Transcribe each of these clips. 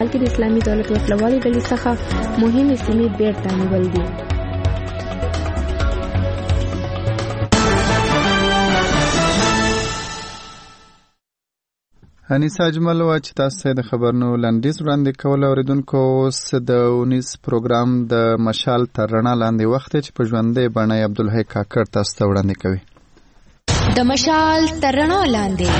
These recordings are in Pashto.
کې د اسلامي دولت وسلوالې ډلې څخه مهمې سیمې بیرته نیول دي. انیسا اجمل وا چې تاسو د خبرونو لنډیز وړاندې کول اوریدونکو اوس د 19 پروګرام د مشال تر رڼا لاندې وخت چې په ژوندۍ بڼه عبدالحی کاکړ تاسو ته وړاندې کوي. د مشال تر رڼا لاندې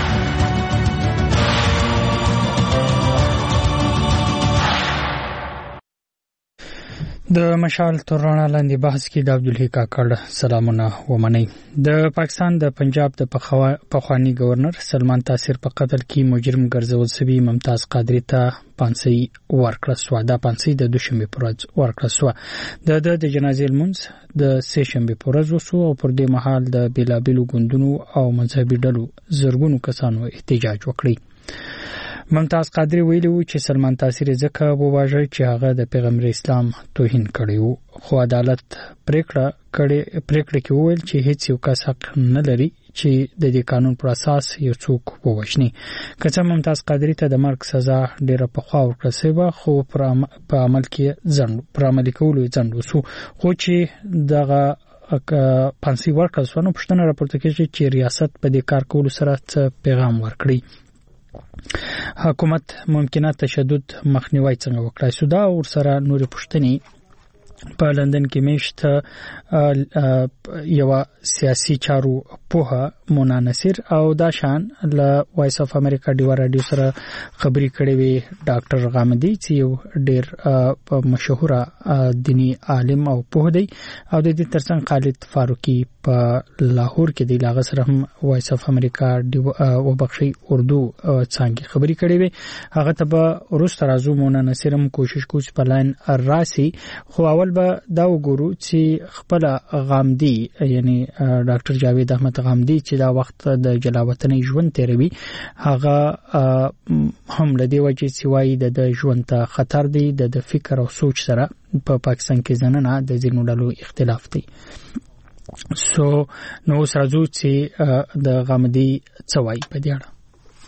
د مشال تر رڼا لاندې بحث کې د عبدالحی کاکړ سلامونه ومنئ. د پاکستان د پنجاب د پخوانی گورنر سلمان تاثیر په قتل کې مجرم ګرځول شوی ممتاز قادری ته پانسي ورکړه شو. دا پانسي د دوشنبه پر ورځ ورکړه شو. د جنازې لمونځ د سه شنبه پر ورځ وشو او پر دې مهال د بیلابیلو ګوندونو او مذهبي ډلو زرګونو کسانو احتجاج وکړي. ممتاز قادری ویلي و چې سلمان تاثیر ځکه وواژه چې هغه د پیغمبر اسلام توهین کړی و، خو عدالت پریکړه کې وویل چې هیڅ یو کس حق نه لري چې د دې قانون پر اساس یو څوک ووژني. که څه ممتاز قادری ته د مرګ سزا ډیره پخوا ورکړل شوې خو په عملي کولو یې ځنډ وشو، خو چې دغه پانسي ورکړل شو نو پوښتنه راپورته کېږي چې ریاست په دې کار کولو سره څه پیغام ورکړي. حکومت ممکنه تشدد مخنیوي څنګه وکړای شو دا ور سره نورې پوښتنې په لندن کې میشت یو سیاسي چارو پوها مونا نصیر او دا شان ل وایس اف امریکا ډیو رادیو سره خبري کړې وی ډاکټر غامدی چې یو ډیر مشهور دینی عالم او پوه دی او د دې ترڅنګ خالد فاروقي په لاهور کې دی لاغه سره هم وایس اف امریکا ډیو وبخشي اردو څنګه خبري کړې وی هغه ته به ورسته راځو مونا نصیر هم کوشش کوي په لاین راسي خو اول به دا وګورو چې خپل غامدی یعنی ډاکټر جاوید احمد غامدی چې دا وخت د جلاوطنۍ ژوند تیروي هغه هم لدی وجه چې وایي د ژوند ته خطر دی د فکر او سوچ سره په پاکستان کې زنانه د ځینو ډلو اختلاف دی. نو سرازو چې د غامدی څه وایي په دې اړه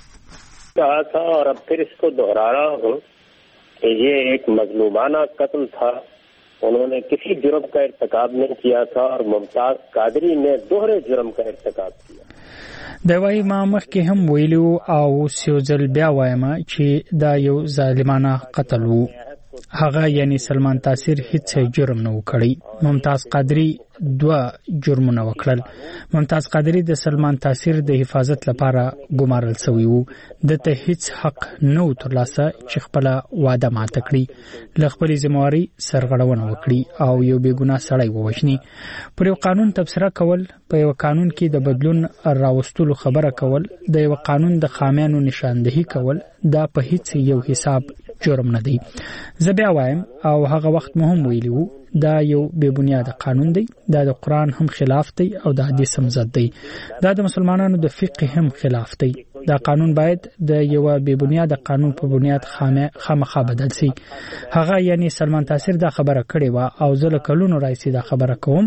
کہا تھا اور اب پھر اس کو دوہرا رہا ہوں کہ یہ ایک مظلومانہ قتل تھا. انہوں نے کسی جرم کا ارتکاب نہیں کیا تھا اور ممتاز قادری نے دوہرے جرم کا ارتکاب کیا. دا وایي ما مخکې هم ویلو او سیوزل بیا وایم چې دا یو ظالمانه قتل وو. هغه یعنی سلمان تاثیر هیڅ جرم نه وکړي. ممتاز قادری 2 جرمونه وکړل. ممتاز قادری د سلمان تاثیر د حفاظت لپاره ګمارل شوی وو. دته هیڅ حق نه ترلاسه چې خپل وعده ماته کړي، لخپل ذمہواری سرغړونه وکړي او یو بیګناه سړی ووژني. پر یو قانون تبصره کول، په یو قانون کې د بدلون راوستلو خبره کول، د یو قانون د خامیانو نشاندهي کول دا په هیڅ یو حساب جرم نه دی. زه بیا وایم او هغه وخت مهم ویلو دا یو بے بنیاد قانون دی، دا د قرآن هم خلاف دی او د حدیث هم ضد دی، دا د مسلمانانو د فقه هم خلاف دی. دا قانون باید د یو بے بنیاد قانون په بنیاد خامخا بدل شي. هغه یعنی سلمان تاثیر دا خبره کړې و او زه له کلونو راځي دا خبره کوم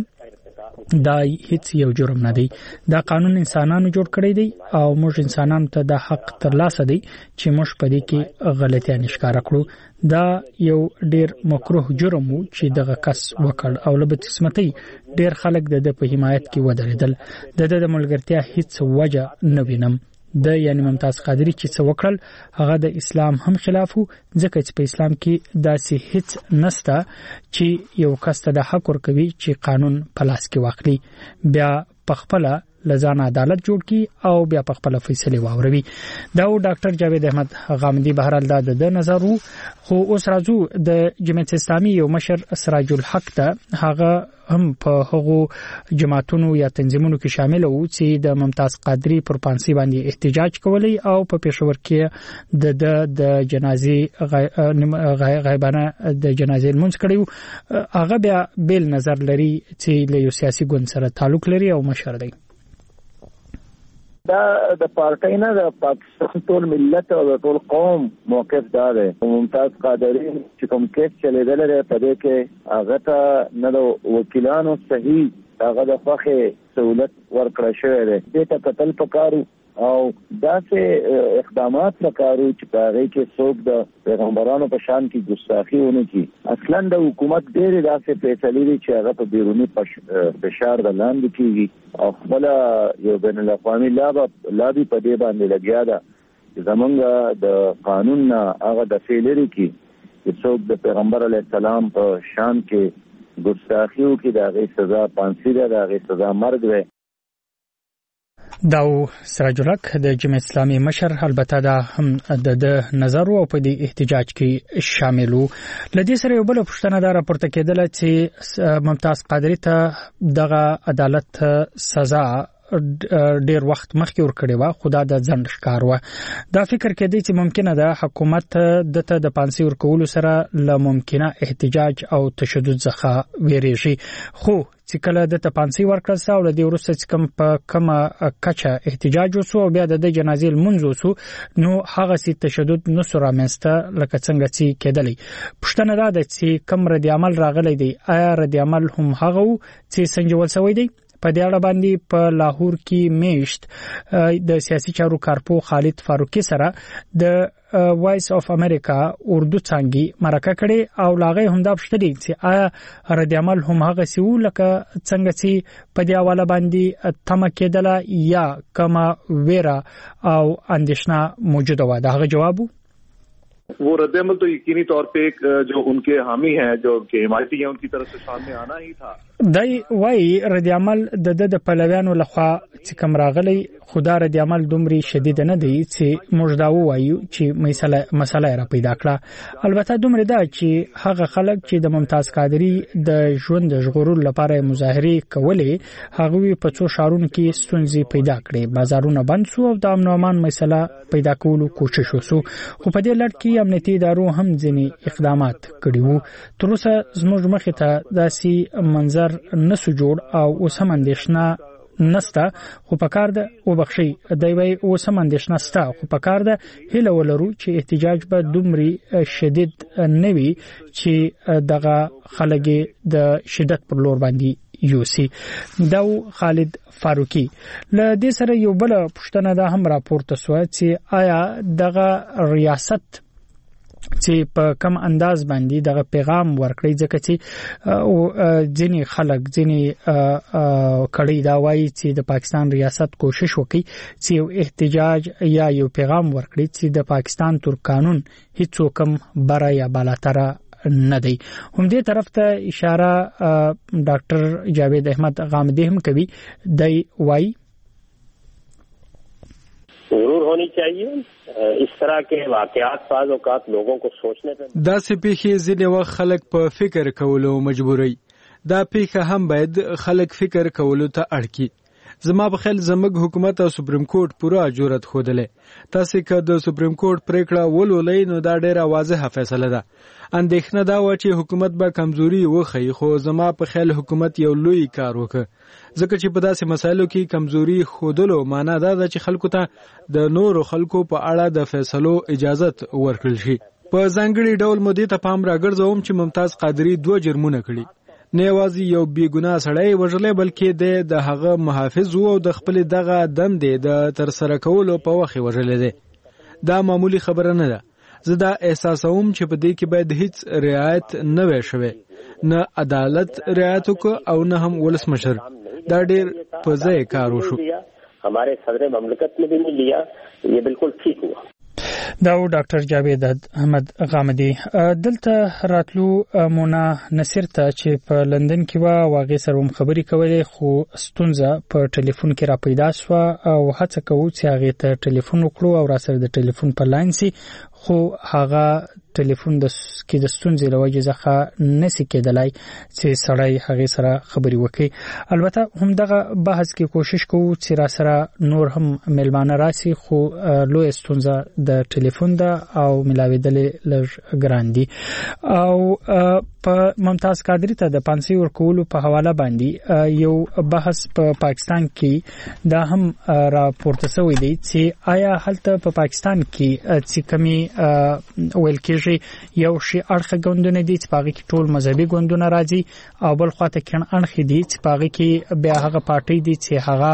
دا هیڅ یو جرم نه دی. دا قانون انسانانو جوړ کړی دی او موږ انسانانو ته دا حق ترلاسه دی چې موږ په دې کې غلطیاں ښکار کړو. دا یو ډیر مکروه جرم وو چې دغه کس وکړ او له بدقسمتۍ ډیر خلک د په حمایت کې ودرېدل. د ملګرتیا هیڅ وجه نه وینم. د یعنی ممتاز قادری چې څه وکړل هغه د اسلام هم خلاف وو، ځکه چې په اسلام کې داسې هیڅ نسته چې یو کس ته د حق ورکوي چې قانون په لاس کې واخلي، بیا په خپل لزان عدالت جوړ کی او بیا په خپل فیصله واوروي. دا و ډاکټر جاوید احمد غامدی بهرال دا د نظر وو. خو اوس راځو د جمعیت اسلامي یو مشر سراج الحق ته، هغه هم په هغو جماعتونو یا تنظیمونو کې شامل وو چې د ممتاز قادری پر پانسي باندې احتجاج کولی او په پېښور کې د جنازې غیبانه د جنازې لمونځ کړی وو. هغه بیا بیل نظر لري چې له یو سیاسي ګوند سره تعلق لري او مشر دی. دا د پارټۍ نه د پاکستان ټول ملت او ټول قوم موقف دا دی. ممتاز قادری چې کوم کیس چلیدل لري په دې کې هغه ته نه د وکیلانو صحیح هغه د فخې سہولت ورکړی شوی دی. دې ته قتل پکارو او داسې اقدامات وکړو چې په هغه کې څوک د پیغمبرانو په شان کې ګستاخی ونه کی. اصلا د حکومت ډېر داسې فیصلې دي چې هغه په بیرونی فشار د لاندې کیږي او خپل یو بین الاقوامي لابي په دې باندې لګیا ده چې زمونږ د قانون هغه د فیلری کې چې څوک د پیغمبر علی السلام په شان کې ګستاخیو کې د هغه سزا پانسی ده، د هغه سزا مرګ ده. داو سراج الحق د جمعیت اسلامي مشر البته دا هم د نظر او په دې احتجاج کې شامل وو. لدې سره یو بل پښتنه دا راپورته کېدله چې ممتاز قادری ته دغه عدالت سزا ډیر وخت مخکې ورکړی و، خو دا د ځنډ ښکار و. دا فکر کېدی چې ممکنه ده حکومت دته د پانسي ورکولو سره له ممکنه احتجاج او تشدد څخه ویریږي، خو چې کله د پانسي ورکړل سو له دې وروسته چې کوم په کومه کچه احتجاج وسو او بیا د جنازې لمونځ وسو، نو هغه سي تشدد نو سره مېسته لکه څنګه چې کېدلی. پښتنه دا ده چې کوم رد عمل راغلی دی، آیا رد عمل هم هغه چې سنجول شوی دی؟ په دې اړه باندې په لاهور کې میشت د سیاسي چارو کارپو خالد فاروقي سره د وایس اف امریکا اردو څنګه مرکه کړي او لاغې هم دا پښتني چې آیا رد عمل هم هغه سی ولکه څنګه چې په دې حواله باندې تم کېدله یا کما ویرا او اندیشنه موجوده و. دا هغه جواب वो रद्द अमल तो यकीनी तौर पे जो उनके हामी हैं, जो उनके हिमायती हैं, उनकी तरफ से सामने आना ही था. دای وای رد عمل د پلویانو لخوا چې کوم راغلی، خدا رد عمل دومره شدید نه دی چې موږ دا وایو چې مسله را پیدا کړه. البته دومره دا چې هغه خلک چې د ممتاز قادری د ژوند ژغورلو لپاره مظاهره کولې، هغه په څو شهرونو کې ستونزې پیدا کړې، بازارونه بند شو او د امن او امان مسله پیدا کولو کوشش وسو. خو په دې لړ کې امنیتي ادارو هم ځینې اقدامات کړي وو. تر اوسه زموږ مخې ته داسې منظر نسو جوړ او اوس هم اندیشنه نسته، خو پکار ده وبخشي دوی اوس هم اندیشنه نسته، خو پکار ده هیله ولرو چې احتجاج به دومره شدید نه وي چې دغه خلک د شدت پر لور باندې یوسي. داو خالد فاروقي. له دې سره یو بل پښتنه دا هم راپورته سو چې آیا دغه ریاست چې په کم انداز باندې دغه پیغام ورکړي، ځکه چې ځینې خلک ځینې کړي دا وایي چې د پاکستان ریاست کوشش وکړي چې یو احتجاج یا یو پیغام ورکړي چې د پاکستان تر قانون هیڅ کم بره یا بالاتره نه دی. هم دې طرف ته اشاره ډاکټر جاوید احمد غامدی هم کوي. دی وایي ضرور होनी चाहिए इस तरह के वाकयात बाज़ औक़ात लोगों को सोचने पे دا سپیخي ځینې وخت خلک په فکر کولو مجبوري. دا پیخه هم باید خلک فکر کولو ته اړ کی. زما په خیال زموږ حکومت او سپریم کورټ پوره جرأت خوده. تاسو که د سپریم کورټ پریکړه ولولئ نو دا ډیره واضحه فیصله ده. اندېښنه دا و چې حکومت به کمزوري وخی، خو زما په خیال حکومت یو لوی کار وکړ، ځکه چې په داسې مسایلو کې کمزوري خودلو معنا دا ده چې خلکو ته د نورو خلکو په اړه د فیصلو اجازت ورکړل شي. په ځانګړي ډول مودې ته پام راګرځوم چې ممتاز قادری 2 جرمونه کړي. نه یوازې یو بیګناه سړی وژلې، بلکې د هغه محافظ وو او د خپل دغه دندې د تر سره کولو په وخت وژلې ده. دا معمولی خبره نه ده. زه دا احساسوم چې په دې کې باید هیڅ رعایت نه وي شوی، نه عدالت رعایت وکړ او نه هم ولسمشر. دا ډیر په ځای کار وشو. हमारे सदर ममलकत ने भी नहीं लिया, ये बिल्कुल ठीक हुआ. دا ډاکټر جاوید احمد غامدی. دلته راتلو مونا نصیر ته چې په لندن کې و واغې سره خبري کولې، خو ستونزه په ټلیفون کې را پیدا شو او هڅه کوو چې هغه ته ټلیفون وکړو او را سره د ټلیفون په لاین سي، خو هغه ټلیفون د ستونزې له وجې څخه نسی کېدلای چې سړی هغه سره خبري وکړي. البته هم دغه بحث کې کوشش کوو چې را سره نور هم ملمانه راسي، خو لوی ستونزه د ټلیفون ده او ملاویدل لږ ګران دي. او په ممتاز قادری ته د پانسي ورکولو په حواله باندې یو بحث په پاکستان کې دا هم راپورته شوی دی چې آیا هلته په پاکستان کې چې کمی ویل کېږي یو شی اړخ ګوندونه دي چې پاغي کې ټول مذهبي ګوندونه راځي او بل خواته کڼ اړخ دي چې پاغي کې بیا هغه پارټي دي چې هغه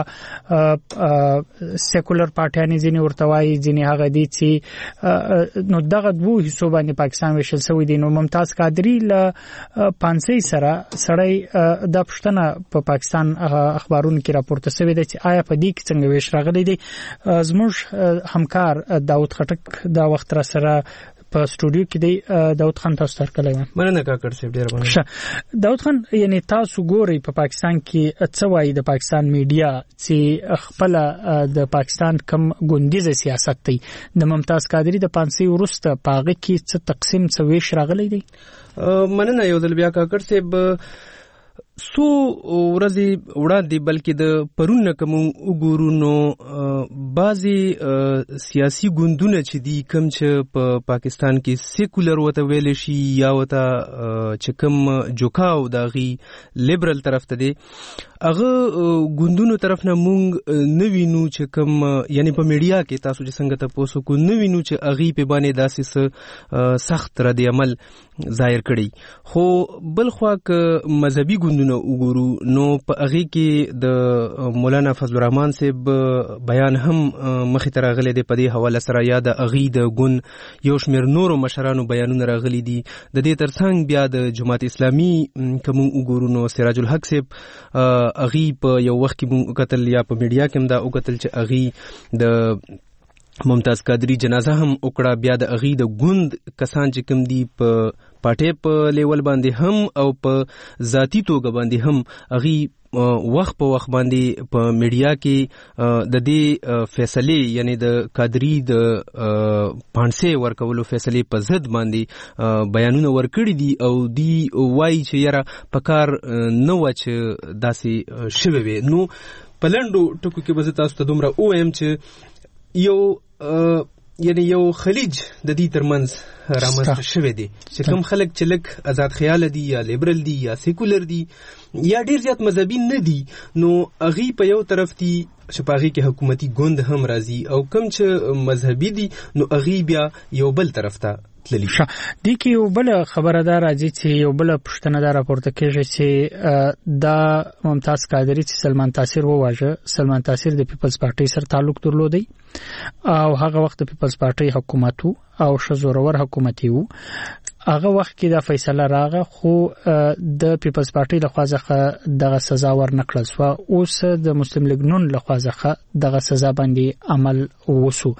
سیکولر پارټیان ځینې ورتوي ځینې هغه دي چې نو دغه دوه حصو باندې پاکستان وشل سوی دي. نو ممتاز قادری له پانسي سره سړی د پښتنه په پاکستان اخبارونو کې راپورته شوی دی چې آیا په دې کې څنګه ویش راغلی دی. زموږ همکار داود خټک دا وخت را سره په سټوډیو کې دی. داود خان تاسو تر کله مننه کاکړ صاحب ډیر مننه. داود خان یعنی تاسو ګوري په پاکستان کې څه وایي د پاکستان میډیا چې خپل د پاکستان کم ګوندیزه سیاست دی د ممتاز قادری د پانسي ورسته پاغه کې څه تقسیم څه ویش راغلی دی؟ مننه یو ځل بیا کاکړ صاحب سو ورځې وړاندې بلکې د پرون کوم وګورو نو بعضي سیاسي ګوندونه چې دي کوم چې په پاکستان کې سیکولر وته ویل شي یا وته چې کوم جوکاو داغي لیبرل طرف ته دي هغه ګوندونو طرف نه مونږ نوینو چې کوم یعنی په میډیا کې تاسو چې څنګه تاسو کو نوینو چې اغي په باندې داسې سخت رد عمل ظاهر کړي. خو بل خوا ک مذهبي ګوندونه وګورو نو په اغي کې د مولانا فضل الرحمن صاحب بیان هم مخې ته راغلي دی په دې حواله سره یا د اغي د ګوند یو شمېر نورو مشرانو بیانونه راغلي دي. د دې ترڅنګ بیا د جماعت اسلامي کوم وګورو نو سراج الحق صاحب اغي په یو وخت کې مونږ قتل یا په میډیا کې هم دا وکتل چې اغي د ممتاز قادری جنازه هم وکړه. بیا د اغي د ګوند کسان چې کوم دي په پټه په لیول باندې هم او په ذاتی توګه باندې هم اغي وخت په وخت باندې په میډیا کې د دې فیصله یعنی د قادری د پانسي ورکولو فیصله په ضد باندې بیانونه ورکړي دي او دی وایي چې یاره پکار نو وچ داسي شوي وي. نو پلندو ټکو کې به تاسو ته دومره وایم چې یو یعنی یو خلیج د دې ترمنځ رامنځته شوی دی چې کوم خلک چې لک آزاد خیال دي یا لیبرل دي یا سیکولر دي یا ډیر زیات مذهبي نه دي نو اغي په یو طرف دي شپاغي کې حکومتي ګوند هم راځي او کوم چې مذهبي دي نو اغي بیا یو بل طرف ته تللی. دي کې یو بل خبردار راځي چې یو بل پښتنه دا راپورته کېږي چې دا ممتاز قادری چې سلمان تاثیر وواژه. سلمان تاثیر د پیپلز پارټي سره تعلق درلودي او هغه وخت د پیپلز پارټي حکومت او شزورور حکومت وو. هغه وخت کې دا فیصله راغه خو د پیپلز پارټي لخوا ځخه دغه سزا ورنکړل سو. اوس د مسلم لیگ نون لخوا ځخه دغه سزا باندې عمل وسو.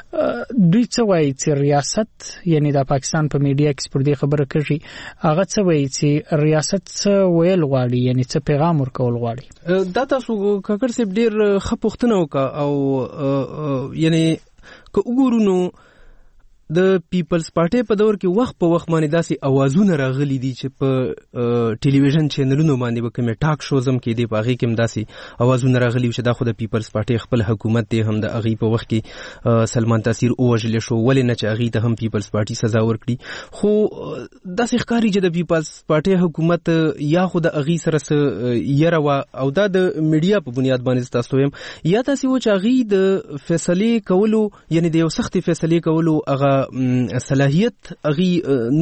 دوی څه وایي چې ریاست یعنی د پاکستان په میډیا کې پر دې خبره کوي هغه څه وایي چې ریاست څه ویل غواړي یعنی څه پیغام ورکول غواړي. دا تاسو کاکړ صاحب ډیر خپوښتنه وکړه او یعنی که وګورو نو د پیپلز پارټي په دور کې وخت په وخت باندې داسې اوازونه راغلي دي چې په ټلویزیون چینلونو باندې به کومه ټاک شوز هم کې دي په هغه کې هم داسې اوازونه راغلي چې دا خو د پیپلز پارټي خپل حکومت دی هم د هغه په وخت کې سلمان تاثیر اوجل شو ولې نه چې هغه ته هم پیپلز پارټي سزا ورکړي. خو داسې ښکاری چې د پیپلز پارټي حکومت یا خو د هغه سره یره او دا د میډیا په بنیاد باندې تاسو هم یا تاسو چې هغه د فیصله کولو یعنی د یو سختي فیصله کولو هغه صلاحیت اغي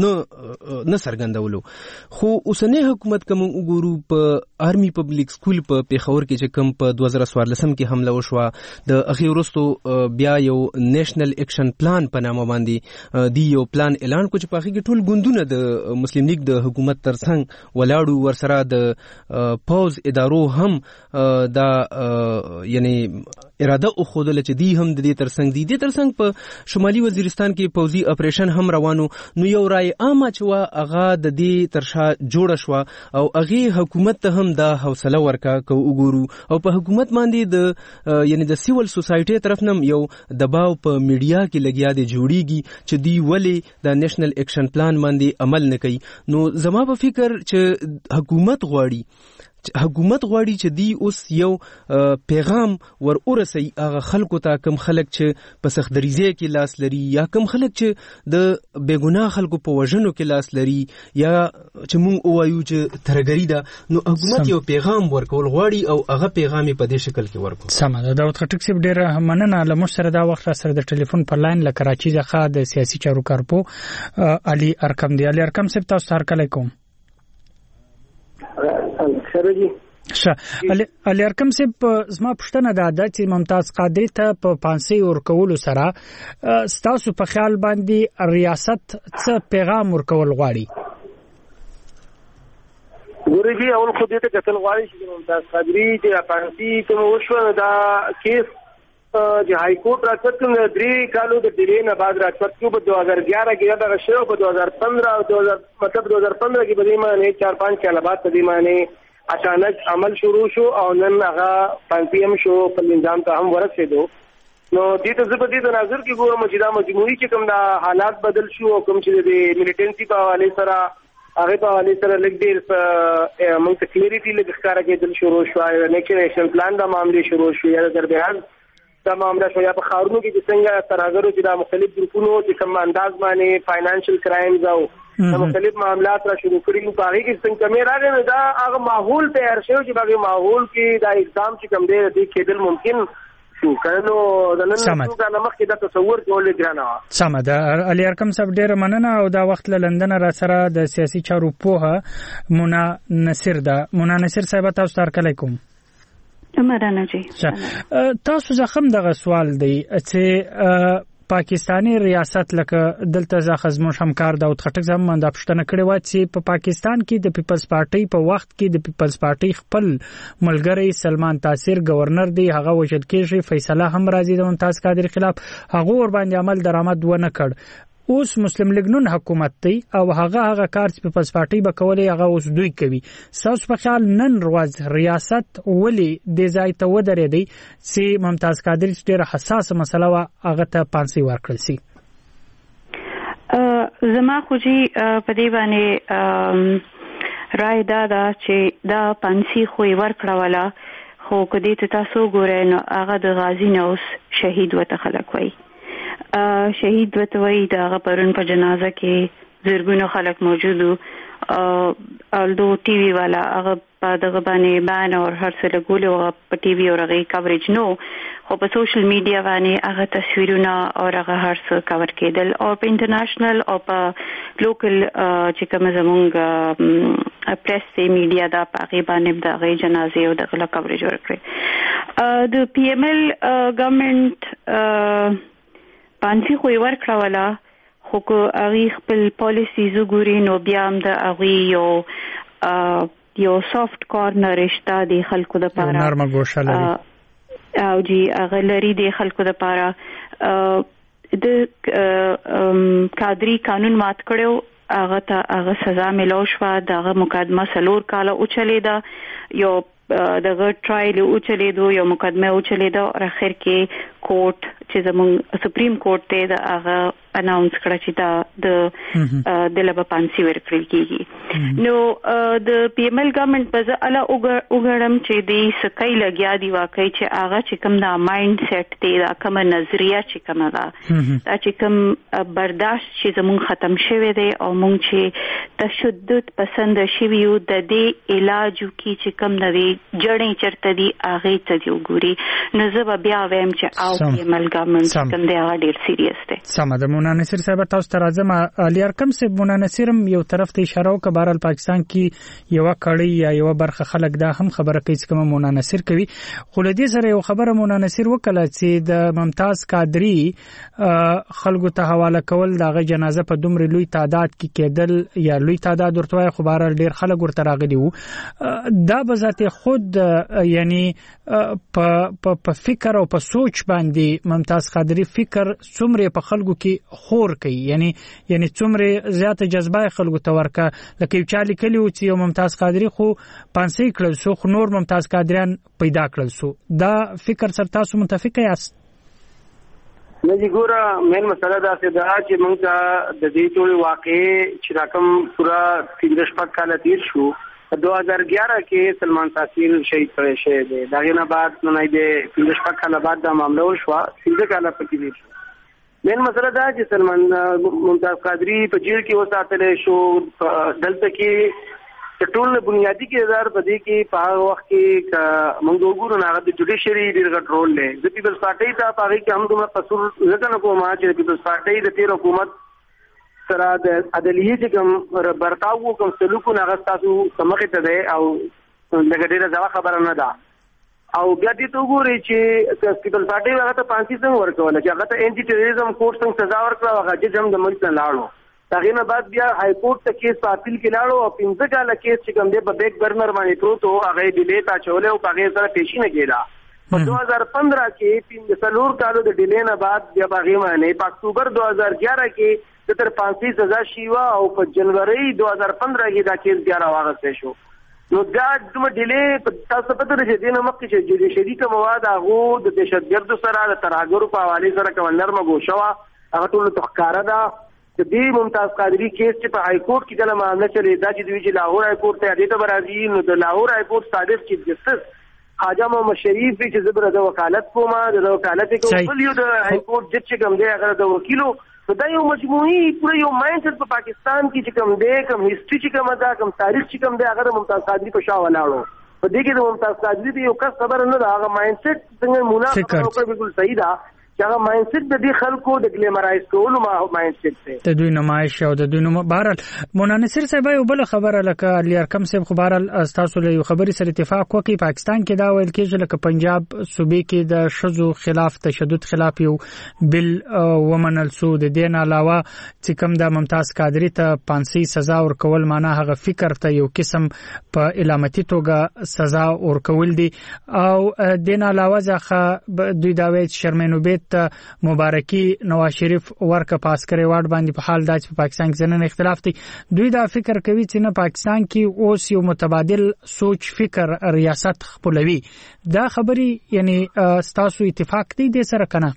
نه سرګندولو. خو اوسنی حکومت کوم وګورو په آرمی پبلک سکول په پیښور کې چې کوم په 2014 کې حمله وشوه د اغي ورستو بیا یو نېشنل اکشن پلان په نامه باندې دی یو پلان اعلان کو چې په هغه کې ټول ګوندونه د مسلم لیگ د حکومت ترڅنګ ولاړو ورسره د پوز ادارو هم دا یعنی اراده او خودل چې دی هم د دې ترڅنګ دی د ترڅنګ په شمالي وزیرستان کې پوزي اپریشن هم روانو. نو یو رائے عامه چې اغا د دې ترشا جوړ شو او اغي حکومت ته هم دا حوصله ورکا کو وګورو او په حکومت باندې د یعنی د سیول سوسایټي طرف نم یو دباو په میډیا کې لګیا دی جوړیږي چې دی ولی د نېشنل اکشن پلان باندې عمل نه کوي. نو زما په فکر چې حکومت غواړي حکومت غواړي چې دی اوس یو پیغام ور ورسي هغه خلکو ته، کم خلک چې په سختدریزۍ کې لاس لري یا کم خلک چې د بیګناه خلکو په وژنو کې لاس لري یا چې مونږ وایو چې ترګری ده، نو حکومت یو پیغام ورکول غواړي او هغه پیغام په دې شکل کې ورکول. سم ده. داود خټک صاحب ډېر مننه له موږ سره دا وخت سره د ټلیفون پر لاین له کراچۍ څخه د سیاسي چارو کارپو علي ارکم دی. علي ارکم صاحب تاسو هر کله کوم علي ارکم صاحب زما پوښتنه ده چې ممتاز قادری ته په پانسي ورکول سره ستاسو په خیال باندې ریاست څه پیغام ورکول غواړي؟ ګورې اول خو دې ته کتل غواړي چې ممتاز قادری چې پانسي کوم وشو دا کیس چې های کورټ راځت کوم 3 کالو د ډیلې نه بعد راځت کو په 2011 کې دا شو، په 2015 او 2015 کې په دې معنی 4-5 کال بعد په دې معنی اچانک عمل شروع شو او نن هغه پانسیم شو په نظام ته هم ورسېدو. نو دې ته زه په دې نظر کې ګورم چې دا مجموعي چې کوم دا حالات بدل شو او کوم چې د میلیټنسي په حواله سره هغه په حواله سره لګ ډېر موږ ته کلیریټي لګ ښکارا کېدل شروع شو، نیشنل پلان دا معاملې شروع شو یا دربیان دا معاملې شو یا په خارونو کې چې څنګه ترهګرو چې دا مختلف ګروپونو چې کوم انداز باندې فاینانشل کرایمز او مختلف معاملات را شروع کړي په هغه کې څنګه کمې راغلي، نو دا هغه ماحول تیار شوی چې هغه ماحول کې دا اقدام چې کوم دی د کېدل ممکن شو کنو د نن څنګه نمخ کې دا تصور کول ګرانه. سم ده. علي ارکم صاحب ډېر مننه او دا وخت له لندن را سره د سیاسي چارو پوهه مونا نصیر ده. مونا نصیر صاحب تاسو ته کله کوم مرانه جی تاسو زخم دغه سوال دی چې پاکستانی ریاست لکه دلته زخم همکار داود خټک زم د پښتنه کړي و چې په پاکستان کې د پیپلز پارټي په وخت کې د پیپلز پارټي خپل ملګری سلمان تاثیر گورنر دی هغه وجد کېږي فیصله هم راځي د ممتاز قادری خلاف هغه ور باندې عمل درآمد ونه کړ. اوس مسلم لیگ نون حکومت دی او هغه کار چې پیپلز پارټي به کولای هغه اوس دوی کوي. تاسو په خیال نن ورځ ریاست ولی د ځای ته ودرېدی چې ممتاز قادری ډېر حساس مسله وا هغه ته پانسي ورکړل سي؟ زما خو جی په دې باندې رائے دا چې دا پانسي خو ورکړه ولا خو کدی ته تاسو ګورئ نو هغه د غازی نه اوس شهید وته خلک وای شهید وتوي دا پرون په جنازه کې زرګونو خلک موجودو الدو ټي وي والا هغه په دغه باندې بان او هر څه لګول او په ټي وي او هغه کوریج نو خو په سوشل میډیا باندې هغه تصویرونه او هغه هر څه کور کېدل او په انټرنیشنل او په لوکل چې کوم زمونږ پریس ته میډیا دا په باندې د هغه جنازه او دغه کوریج ورکړي. د پی ایم ایل ګورنمنت پانسي خو ورکړه ولا خو کو هغه خپل پالیسیز وګوري نو بیا هم د هغه یو سافت کارنر رشتہ دی خلکو د پاره نرمه ګوشه لري او جی هغه لري د خلکو د پاره د قادری قانون مات کړو هغه ته هغه سزا ملو شو دغه مقدمه سلور کاله او چلیدا یو دغه ټرایل او چلیدو یو مقدمه او چلیدا او اخر کې کورټ چې زموږ سپریم کورټ ته دا هغه اناونس کړی چې دا د لبا پانسي ورکړل کیږي. نو د پی ایم ایل ګورنمنت په ځاله وګړم چې د سکای لګیا دی واقعي چې هغه چې کوم دا مایند سیټ دی دا کوم نظریه چې کوم دا چې کوم برداشت چې زموږ ختم شوی دی او موږ چې تشدد پسند شوی یو د دې علاج کی چې کوم د جړې چرته دی هغه ته دی وګوري. نو زه بیا وایم چې او پی ایم ایل ګورنمنت کوم دی هغه ډیر سیریس دی. سم ده. مونا نصیر صاحب تاسو ته راځم. علي ارکم صاحب مونا نصیرم یو طرف ته اشاره وکړه بهرحال پاکستان کې یو کړي یا یو برخه خلک دا هم خبره کوي چې کوم مونا نصیر کوي خو لدی سره یو خبره مونا نصیر وکړه چې د ممتاز قادری خلکو ته حواله کول دغه جنازه په دومره لوی تعداد کې کېدل یا لوی تعداد ورته خو بهرحال ډیر خلک ورته راغلي وو دا به ذات خود یعنی په فکر او په سوچ باندې ممتاز قادری فکر څومره په خلکو کې خور کوي یعنی څومره زیاته جذبه خلکو ته ورکه لکه یو چا لیکلی و چې یو ممتاز قادری خو پانسي کړل سو خو نور ممتاز قادریان پیدا کړل سو دا فکر سره تاسو متفق یاست؟ نه جی ګوره مین مسله دا چې موږ د دې ټول واقعي چې راکم پورا 13 کال تیر شو 2011 کې سلمان تاثیر شهید کړی شوی دی. دغه نه بعد نه د 15 کال بعد دا معاملہ وشو 15 کال پکې دي. مین مسله دا چې سلمان ممتاز قادری په جیل کې وساتل شو. دلته کې ټول بنیادی کردار په دې کې په هغه وخت کې موږ وګورو نه د جوډیشري ډیر غټ رول لري. د پیپلز پارټي ته په هغه کې هم دومره قصور ځکه کوم چې پیپلز پارټي د تیر حکومت سره د عدلیه چې کوم برتاو کوم سلوک نه غستاسو سمخه ته دی او دغه ډیره ځواب خبره نه ده. او بیا دې ته وګورئ چې پیپلز پارټي هغه ته پانسي څنګه ورکول چې هغه ته انټي ټیرریزم کورټ څنګه سزا ورکړه هغه چې هم د ملک نه لاړو. هغه نه بعد بیا های کورټ ته کیس په اپیل کې لاړو او 15 کال کیس چې کوم دی په بیک برنر باندې پروت او هغه ډیلې تا چولې او هغه سره پیشي نه کېدا. په 2015 کې 3 کالو د ډیلې نه بعد بیا هغه باندې په اکتوبر 2011 کې تر 500 سزا شیوا او په جنوري 2015 کې دا کیس بیا راوغسته شو. نو دا کوم ډیلې تاسو پته لرئ چې دینه مخکې چې جوډیشري کوم مواد هغه د دهشتګردو سره د تراګرو په حواله سره کوم نرمه غوښوا هغه ټول تخکاره ده. د دې ممتاز قادری کیس چې په های کورټ کې کله معاملې چلے دا چې دوی چې لاهور های کورټ ته اډیټ برازي نو د لاهور های کورټ صادق چیف جسټس خواجه محمد شریف چې زبر د وکالت کومه د وکالت کوم بل یو د های کورټ جج چې کوم دی هغه د وکیلو دا یو مجموعي پوره یو مایندسیټ په پاکستان کې چې کوم دی کوم هیستوري چې کوم دا کوم تاریخ چې کوم دی هغه د ممتاز قادری په شا ولاړو. په دې کې د ممتاز قادری دی یو کس خبر نه دا هغه مایندسیټ څنګه مناسب او بالکل صحیح ده چې هغه مایندسیټ د دې خلکو د ګلیمرایز کولو مایندسیټ دی د دوی نمایش او د دوی نو بهرال مونا نصر صاحب یو بل خبره لکه لیارکم صاحب خو بهرال تاسو له یو خبري سره اتفاق وکي پاکستان کې دا ویل کېږي لکه پنجاب صوبې کې د شذو خلاف تشدد خلاف یو بل ومنل سو د دین علاوه چې کوم د ممتاز قادری ته 500 سزا ورکول معنا هغه فکر ته یو قسم په علامتي توګه سزا ورکول دي او دین علاوه ځکه دوی دا ویل شرمینو بیت مبارکي نواز شریف ورکه پاس کړی واړ باندې په حال د پاکستان کې زنه اختلاف دي. دوی دا فکر کوي چې نه پاکستان کې اوس یو متبادل سوچ فکر ریاست خپلوي. دا خبري یعنی تاسو اتفاق دي د سره کنه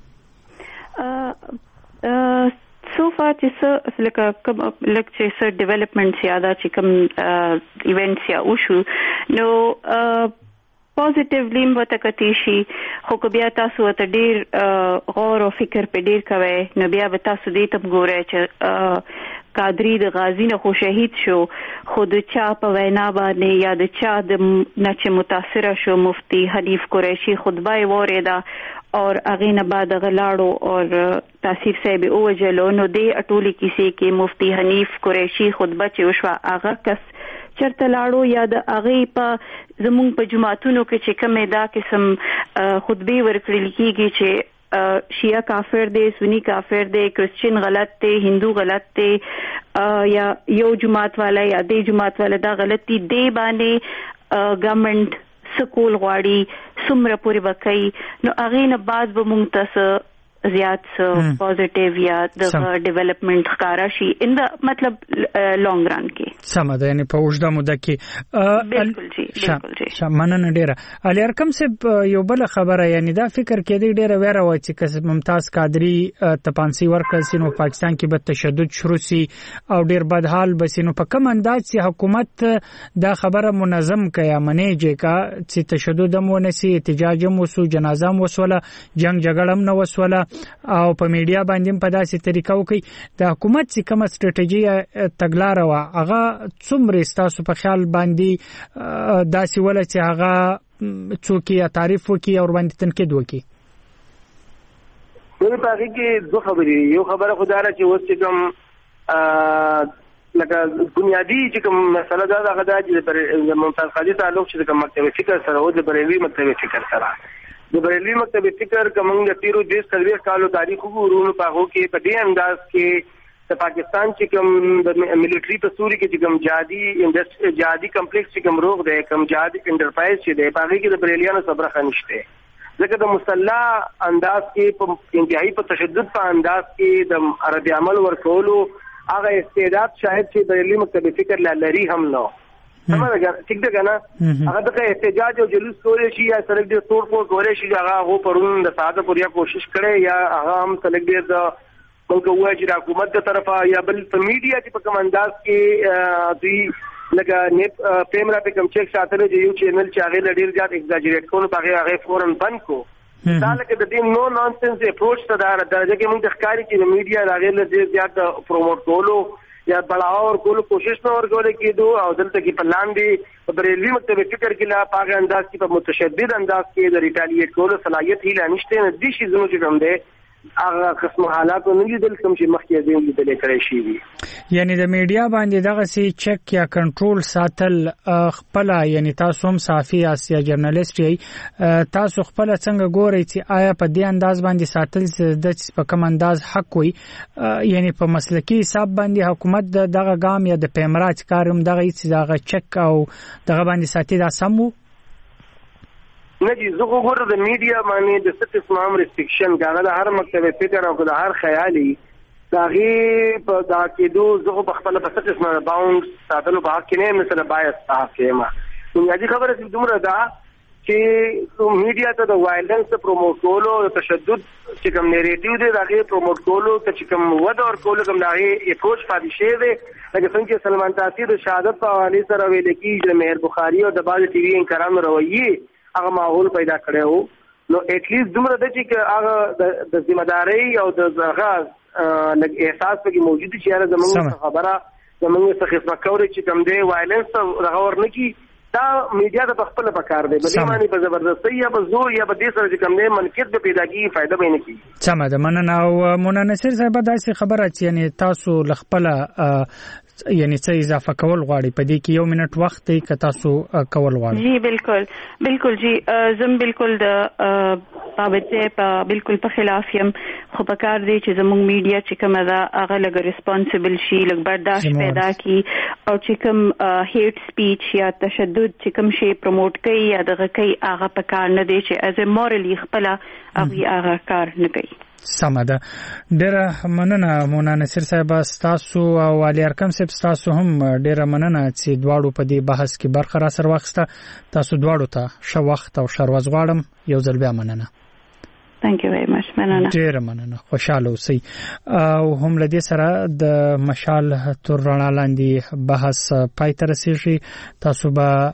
so far چې لکه چې ډیولپمنټس یا دا چې کوم ایونټس یا وشو نو پوزټیولی متکتی شي خو بیا تاسو ته ډیر غور او فکر په ډیر کوي نو بیا به تاسو دې تم ګورئ چې قادری د غازی نه خو شهید شو خود چا په وینا باندې یا د چا د نه متاثر شو مفتی حنیف قریشی خطبه وریدا اور اغه نه بعد غلاړو اور تاثیر صاحب او وجلو نو دې اټولی کیسې کې مفتی حنیف قریشی خطبه چې وشو هغه کس چرته لاړو یا د اغه په زمونږ په جماعتونو کې چې کومه دا قسم خطبه ورکړل کیږي چې شیعه کافر دی سنی کافر دی کرسچن غلط دی هندو غلط دی یا یو جماعت والا یا دې جماعت والا دا غلطي دی باندې ګورنمنت سکول غواړي سمره پوری وکړي نو اغه نه بعد به مونږ تاسو زیات پوزټیو یا د ډیولپمنٹ ښکارا شي ان د مطلب لانګ ران کې سم ده یعنی په اوږده موده کې بالکل جی مننه ډیره علي ارکم صاحب یو بل خبره یعنی دا فکر کې دی ډیره ویره و چې کس ممتاز قادری تپانسی ورکړ سينو پاکستان کې به تشدد شروع سي او ډیر بدحال بسینو په کوم انداز چې حکومت دا خبره منظم کیا منیجه کا چې تشدد مو نسی احتجاج مو سو جنازه مو وسوله جنگ جګړه مو وسوله او په میډیا باندې په داسې طریقو کې د حکومت چې کومه ستراتیژي تګلاره وا هغه څومره تاسو په خیال باندې داسې ولا چې هغه څوک یې تعریف وکي او باندې تنقید وکي. په هغه کې دوه خبرې یو خبره خدای چې اوس چې کوم لکه بنیادی چې کوم مسله دا هغه د ممتاز قادری تعلق چې کوم مکتب فکر سره او د بریلوي مکتب فکر سره د بریلوي مکتب فکر کوم د تیرو د 30 کالو تاریخ وګورو په هغه کې په دې انداز کې د پاکستان چې کوم د ملټری په سوري کې چې کوم جهادي کمپلیکس چې کوم روغ دی کوم جهادي انټرپرایز چې دی په هغه کې د بریلیانو صبر خنشته ځکه د مسلح انداز کې په انتهایی په تشدد په انداز کې د عربي عمل ورکولو هغه استعداد شاید چې بریلوي مکتب فکر لري هم نو سمجه ٹھیک ده کنه هغه د احتجاج او جلوس کولای شي یا سره د تور کو کولای شي هغه پرون د ساده پوریا کوشش کړي یا هغه هم سلګ ډیر د ملک وایي چې حکومت د طرفه یا بل په میډیا چې په کوم انداز کې دوی لکه نیپ پیمرا په کوم چیک ساتلو چې یو چینل چې هغه لډیر زیات ایگزاجریټ کول په هغه فورن بند کو دا لکه د دې نو نونسنس اپروچ ته دا درجه کې موږ د ښکاری چې میډیا هغه لډیر زیات پروموټ کولو یا بڑھاوا اور کولو کوشش نه ورکول کېدو او دلته کې په لاندې بریلوي مکتب فکر کې لا پاګه انداز کې په متشدد انداز کې د ریټالیټ کولو صلاحیت هیله نشته نه دي شي زموږ کوم دی هغه قسم حالات نه لیدل کوم چې مخکې دې لیدل کړی شي وي یعنی د میډیا باندې دغه سي چک یا کنټرول ساتل خپل یعنی تاسو هم صحافي یا جرنالست یې تاسو خپل څنګه ګورئ چې آیا په دې انداز باندې ساتل د په کوم انداز حق وي یعنی په مسلکي حساب باندې حکومت دغه ګام یا د پیمرات کاروم دغه چې دغه چک او دغه باندې ساتي دا سمو نه دي زه وګورم د میډیا باندې د ست اسلام ریسټریکشن دا د هر مکتب فکر او د هر خیالي داغي په دا کې زه په خپل په ست اسلام باونډ ساتلو په کې نه مثلا بایس صحافه ما دنیاوی خبره چې دومره دا چې میډیا ته د وایلنس پروموټ کولو او تشدد چې کوم نیریټیو دی داغي پروموټ کولو چې کوم ود اور کولو کوم داغي اپروچ پاتې شي دی لکه څنګه چې سلمان تاثیر د شهادت په حواله سره ویل کېږي د مهر بخاری او د باز ټي وي انکرام رویه هغه ماحول پیدا کړو نو اټ لیست دومره د چې هغه د ذمہ داری او د زغاز لګ احساس پکې موجود چې یاره زمونږ خبره زمونږ څخه خبره کوي چې کوم دی وایلنس هغه ورنکي دا میډیا د خپل په کار دی بلې معنی په زبردستي یا په زور یا په دې سره چې کوم دی منکر د پیدا کی فائدہ به نه کی سم ده مننه او مونا نصیر صاحب داسې خبره چې یعنی تاسو لخپل یعنی څه اضافه کول غواړي په دې کې یو منټ وخت دی که تاسو کول غواړي جی بالکل جی زم بالکل د بابته په بالکل په خلاف يم خو په کار دی چې زموږ میډیا چې کومه دا هغه لګ ریسپانسیبل شي لګ برداشت پیدا کی او چې کوم هیټ سپیچ یا تشدد چې کوم شی پروموټ کوي یا دغه کوي هغه په کار نه دی چې از مورلی خپل هغه کار نه کوي سمه ده ډیره مننه مونا نصیر صاحب تاسو او علي ارکم صاحب تاسو هم ډیره مننه چې دواړو په دې بحث کې برخه را سره واخسته تاسو دواړو ته ښه وخت او ښه ورځ غواړم یو ځل بیا مننه Thank you very much. مننه. ډیر مننه. خوشاله اوسئ. او هم لدې سره د مشال تر رڼا لاندې بحث پای ته رسیږي. تاسو به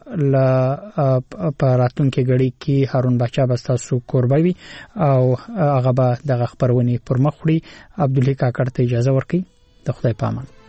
په راتلونکي غړي کې هارون بچا به تاسو قربوي او هغه به د خبرونې پر مخ وړي. عبدالله کاکړ ته اجازه ورکړي. د خدای پامان.